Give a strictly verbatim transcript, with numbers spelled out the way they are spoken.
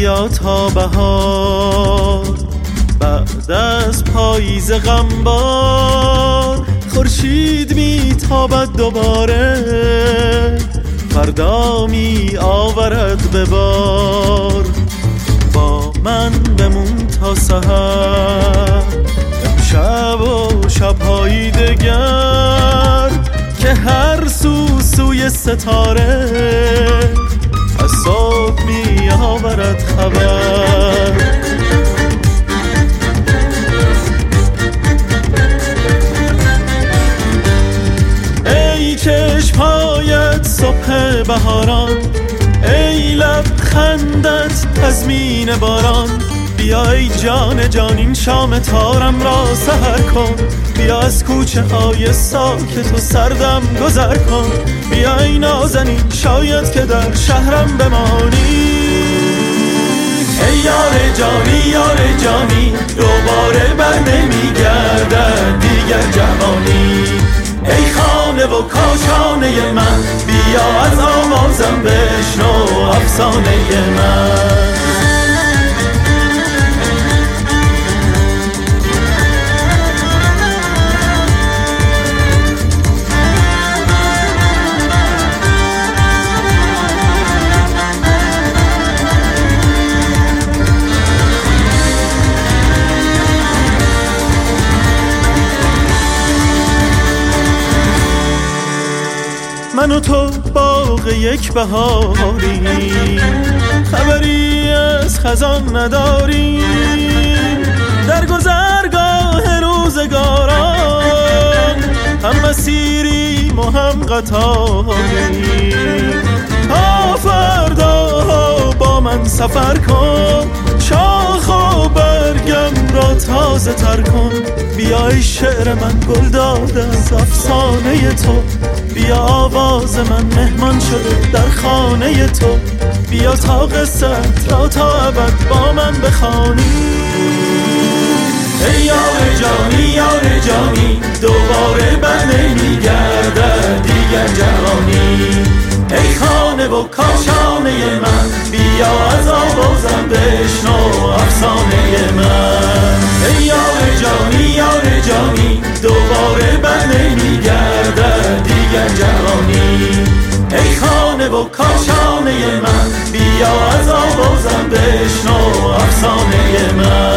بیا تا بهار، بعد از پاییز غمبار خورشید میتابد دوباره، فردا می آورد به بار. با من بمون تا سحر، امشب و شب‌های دگر، که هر سو سوی ستاره از صبح می آورد خبر. ای چشم‌هایت صبح بهاران، ای لبخندت تضمین باران، بیا ای جان جان این شام تارم را سحر کن، بیا از کوچه های ساکت و سردم گذر کن، بیا ای نازنین شاید که در شهرم بمانی. ای یار جانی یار جانی، دوباره بر نمیگردد دیگر جوانی. ای خانه و کاشانه من، بیا از آوازم بشنو افسانه من. من و تو باغ یک بهاریم، خبری از خزان نداریم، در گذرگاه روزگاران هم مسیریم و هم قطاریم. تا فردا با من سفر کن، شاخ و برگم را تازه تر کن، بیا ای شعر من گل داده از افسانه تو، بیا آواز من مهمان شده در خانه تو، بیا تا قصت را تا ابد با من بخوانی. ای یار جانی یار جانی، دوباره بر نمیگردد دیگر جوانی. ای خانه و کاشانه من، بیا از آوازم بشنو افسانه من. ای یار جانی یار جانی، دوباره بر نمیگردد دیگر جوانی. ای خانه و کاشانه من، بیا از آوازم بشنو افسانه من.